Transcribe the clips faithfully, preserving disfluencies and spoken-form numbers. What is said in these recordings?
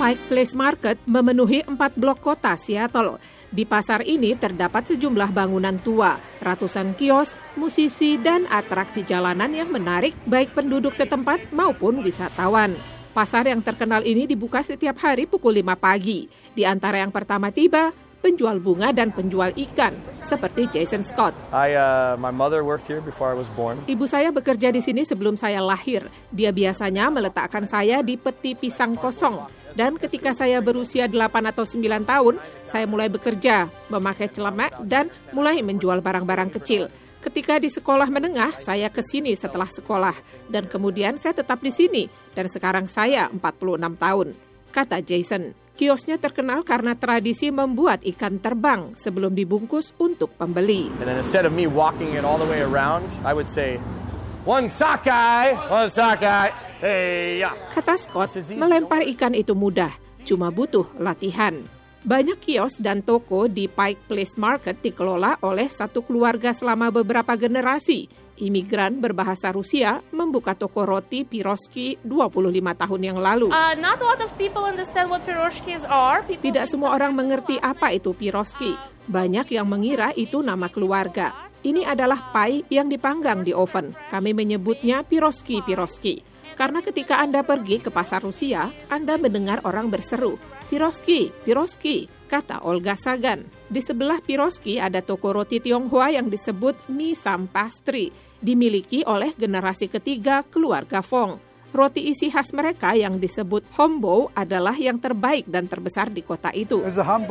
Pike Place Market memenuhi empat blok kota Seattle. Di pasar ini terdapat sejumlah bangunan tua, ratusan kios, musisi, dan atraksi jalanan yang menarik baik penduduk setempat maupun wisatawan. Pasar yang terkenal ini dibuka setiap hari pukul lima pagi. Di antara yang pertama tiba, penjual bunga dan penjual ikan, seperti Jason Scott. I, uh, my mother worked here before I was born. Ibu saya bekerja di sini sebelum saya lahir. Dia biasanya meletakkan saya di peti pisang kosong. Dan ketika saya berusia delapan atau sembilan tahun, saya mulai bekerja, memakai celemek, dan mulai menjual barang-barang kecil. Ketika di sekolah menengah, saya ke sini setelah sekolah. Dan kemudian saya tetap di sini. Dan sekarang saya empat puluh enam tahun, kata Jason. Kiosnya terkenal karena tradisi membuat ikan terbang sebelum dibungkus untuk pembeli. And then instead of me walking it all the way around, I would say, one sockeye, one sockeye, hey ya. Kata Scott, melempar ikan itu mudah, cuma butuh latihan. Banyak kios dan toko di Pike Place Market dikelola oleh satu keluarga selama beberapa generasi. Imigran berbahasa Rusia membuka toko roti piroski dua puluh lima tahun yang lalu. Uh, not a lot of people understand what piroskis are. People Tidak semua orang mengerti apa itu piroski. Banyak yang mengira itu nama keluarga. Ini adalah pai yang dipanggang di oven. Kami menyebutnya piroski-piroski. Karena ketika Anda pergi ke pasar Rusia, Anda mendengar orang berseru, piroski, piroski, kata Olga Sagan. Di sebelah piroski ada toko roti Tionghoa yang disebut Mi Sam Pastry, dimiliki oleh generasi ketiga keluarga Fong. Roti isi khas mereka yang disebut hombo adalah yang terbaik dan terbesar di kota itu.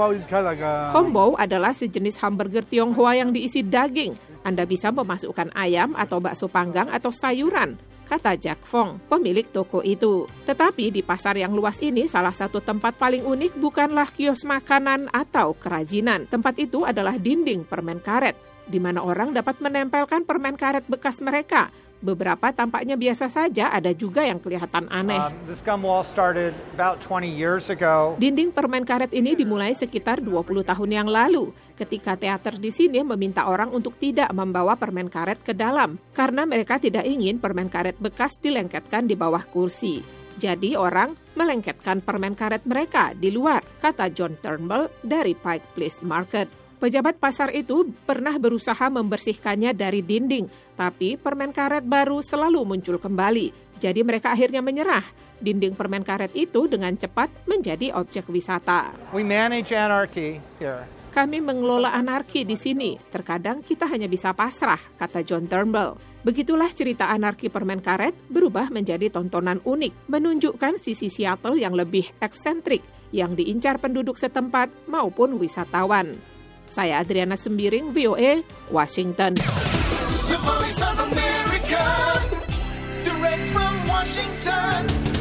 Hombo adalah sejenis hamburger Tionghoa yang diisi daging. Anda bisa memasukkan ayam atau bakso panggang atau sayuran, kata Jack Fong, pemilik toko itu. Tetapi di pasar yang luas ini, salah satu tempat paling unik bukanlah kios makanan atau kerajinan. Tempat itu adalah dinding permen karet, di mana orang dapat menempelkan permen karet bekas mereka. Beberapa tampaknya biasa saja, ada juga yang kelihatan aneh. Um, this gum wall started about twenty years ago. Dinding permen karet ini dimulai sekitar dua puluh tahun yang lalu, ketika teater di sini meminta orang untuk tidak membawa permen karet ke dalam, karena mereka tidak ingin permen karet bekas dilengketkan di bawah kursi. Jadi orang melengketkan permen karet mereka di luar, kata John Turnbull dari Pike Place Market. Pejabat pasar itu pernah berusaha membersihkannya dari dinding, tapi permen karet baru selalu muncul kembali. Jadi mereka akhirnya menyerah. Dinding permen karet itu dengan cepat menjadi objek wisata. We manage anarchy here. Kami mengelola anarki di sini. Terkadang kita hanya bisa pasrah, kata John Turnbull. Begitulah cerita anarki permen karet berubah menjadi tontonan unik, menunjukkan sisi Seattle yang lebih eksentrik, yang diincar penduduk setempat maupun wisatawan. Saya Adriana Sembiring, V O A, Washington. The Voice of America, direct from Washington.